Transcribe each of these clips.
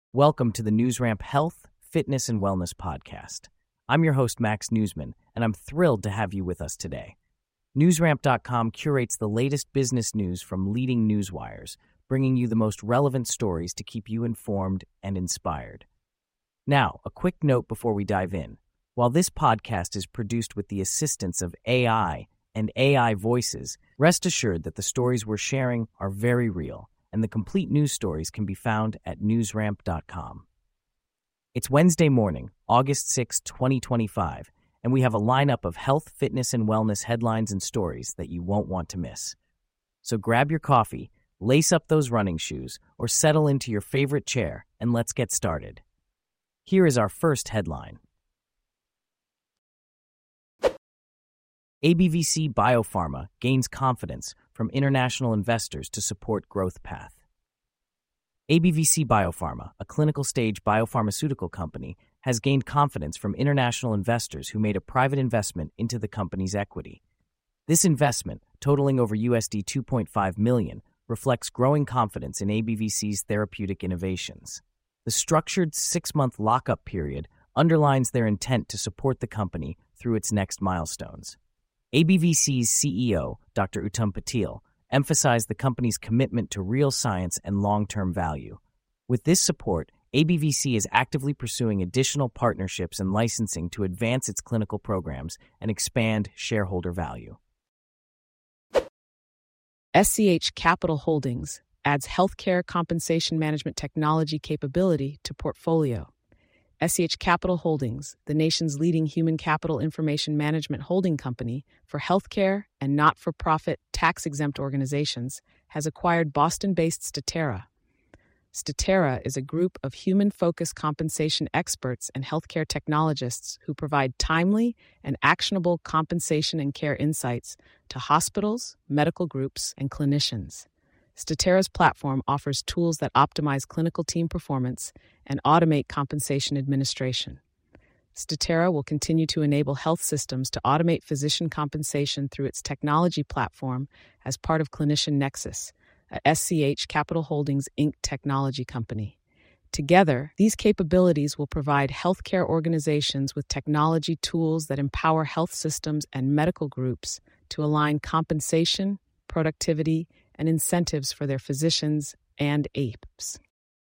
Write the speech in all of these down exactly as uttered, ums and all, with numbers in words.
Welcome to the NewsRamp Health, Fitness, and Wellness Podcast. I'm your host, Max Newsman, and I'm thrilled to have you with us today. NewsRamp dot com curates the latest business news from leading news wires, bringing you the most relevant stories to keep you informed and inspired. Now, a quick note before we dive in. While this podcast is produced with the assistance of A I and A I voices, rest assured that the stories we're sharing are very real, and the complete news stories can be found at NewsRamp dot com. It's Wednesday morning, August sixth, twenty twenty-five, and we have a lineup of health, fitness, and wellness headlines and stories that you won't want to miss. So grab your coffee, lace up those running shoes, or settle into your favorite chair, and let's get started. Here is our first headline. A B V C Biopharma gains confidence from international investors to support growth path. A B V C Biopharma, a clinical-stage biopharmaceutical company, has gained confidence from international investors who made a private investment into the company's equity. This investment, totaling over U S D two point five million dollars, reflects growing confidence in A B V C's therapeutic innovations. The structured six-month lockup period underlines their intent to support the company through its next milestones. A B V C's C E O, Doctor Uttam Patil, emphasized the company's commitment to real science and long-term value. With this support, A B V C is actively pursuing additional partnerships and licensing to advance its clinical programs and expand shareholder value. S C H Capital Holdings adds healthcare compensation management technology capability to portfolio. S C H Capital Holdings, the nation's leading human capital information management holding company for healthcare and not-for-profit tax-exempt organizations, has acquired Boston-based Statera. Statera is a group of human-focused compensation experts and healthcare technologists who provide timely and actionable compensation and care insights to hospitals, medical groups, and clinicians. Statera's platform offers tools that optimize clinical team performance and automate compensation administration. Statera will continue to enable health systems to automate physician compensation through its technology platform as part of Clinician Nexus, a S C H Capital Holdings Incorporated technology company. Together, these capabilities will provide healthcare organizations with technology tools that empower health systems and medical groups to align compensation, productivity, and incentives for their physicians and A P Ps.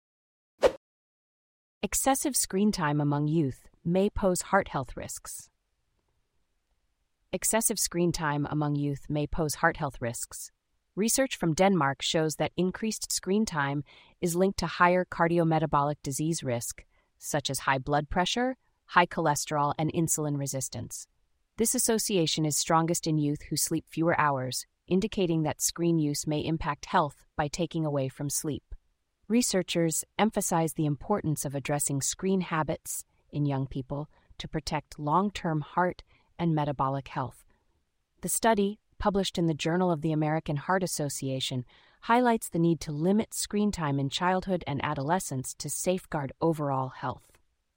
Excessive screen time among youth may pose heart health risks. Excessive screen time among youth may pose heart health risks. Research from Denmark shows that increased screen time is linked to higher cardiometabolic disease risk, such as high blood pressure, high cholesterol, and insulin resistance. This association is strongest in youth who sleep fewer hours, indicating that screen use may impact health by taking away from sleep. Researchers emphasize the importance of addressing screen habits in young people to protect long-term heart and metabolic health. The study, published in the Journal of the American Heart Association, highlights the need to limit screen time in childhood and adolescence to safeguard overall health.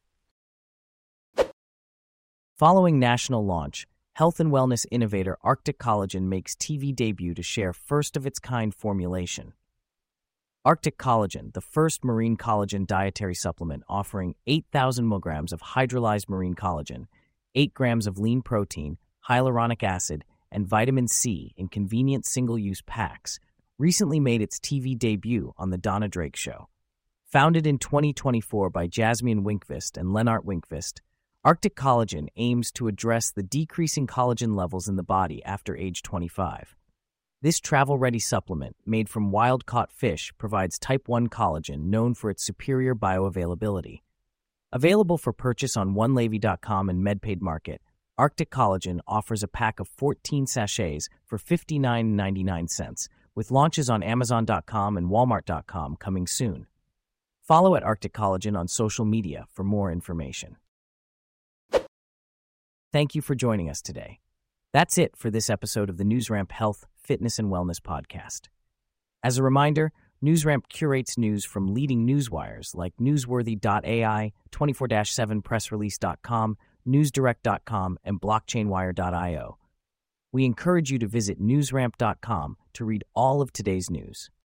Following national launch, health and wellness innovator Arctic Collagen makes T V debut to share first-of-its-kind formulation. Arctic Collagen, the first marine collagen dietary supplement offering eight thousand milligrams of hydrolyzed marine collagen, eight grams of lean protein, hyaluronic acid, and vitamin C in convenient single-use packs, recently made its T V debut on The Donna Drake Show. Founded in twenty twenty-four by Jasmine Winkvist and Lennart Winkvist, Arctic Collagen aims to address the decreasing collagen levels in the body after age twenty-five. This travel-ready supplement, made from wild-caught fish, provides type one collagen known for its superior bioavailability. Available for purchase on one levy dot com and MedPaid Market, Arctic Collagen offers a pack of fourteen sachets for fifty-nine ninety-nine, with launches on Amazon dot com and Walmart dot com coming soon. Follow at Arctic Collagen on social media for more information. Thank you for joining us today. That's it for this episode of the NewsRamp Health, Fitness, and Wellness Podcast. As a reminder, NewsRamp curates news from leading newswires like newsworthy dot A I, twenty-four seven press release dot com, newsdirect dot com, and blockchainwire dot io. We encourage you to visit newsramp dot com to read all of today's news.